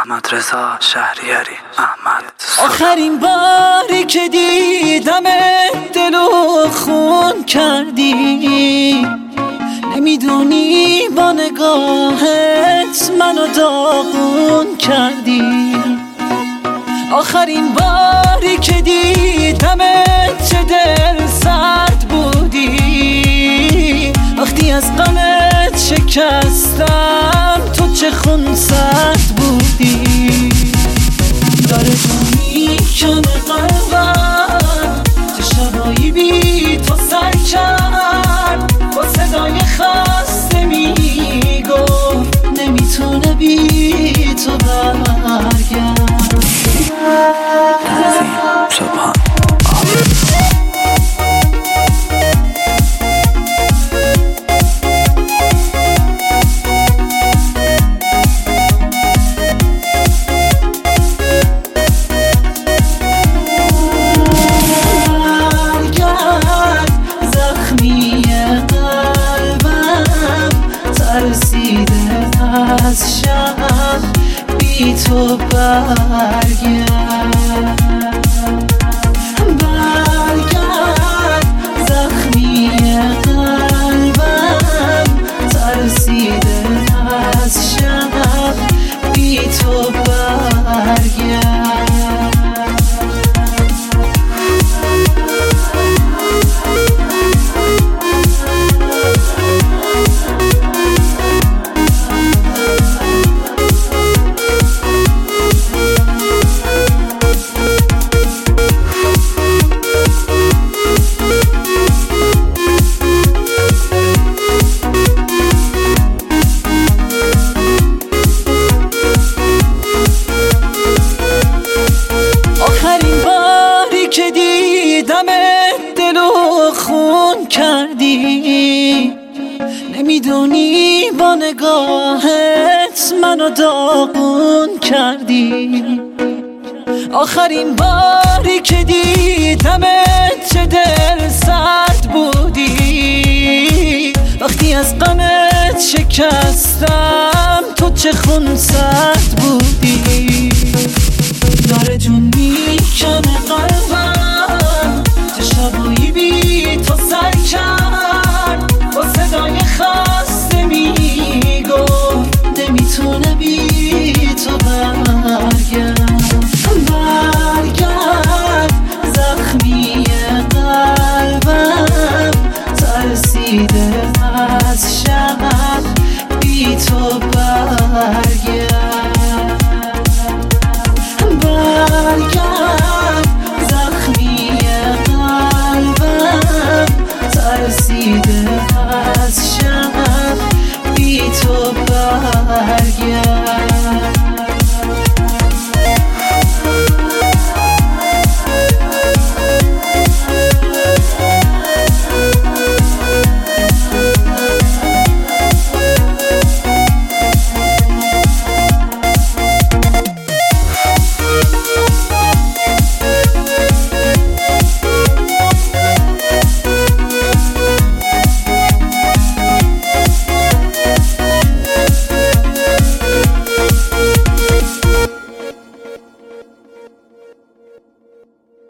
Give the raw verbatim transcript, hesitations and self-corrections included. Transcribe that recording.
احمد رضا شهریاری. احمد آخرین باری که دیدمت دلو خون کردی، نمیدونی با نگاهت منو داغون کردی. آخرین باری که دیدمت چه دل سرد بودی، وقتی از غمت شکستم تو چه خون سرد بودی. داره تو میکنه قلبم، چه شبایی بی تو سر کرد، با صدای خسته میگفت نمیتونه بی تو برگرد. تنظیم سبحان از شب بی تو برگرد، برگرد زخمی قلبم ترسیده از شب بی تو برگرد. که دیدمت دلو خون کردی، نمیدونی با نگاهت منو داغون کردی. آخرین باری که دیدمت چه دل سرد بودی، وقتی از غمت شکستم تو چه خون سرد بودی.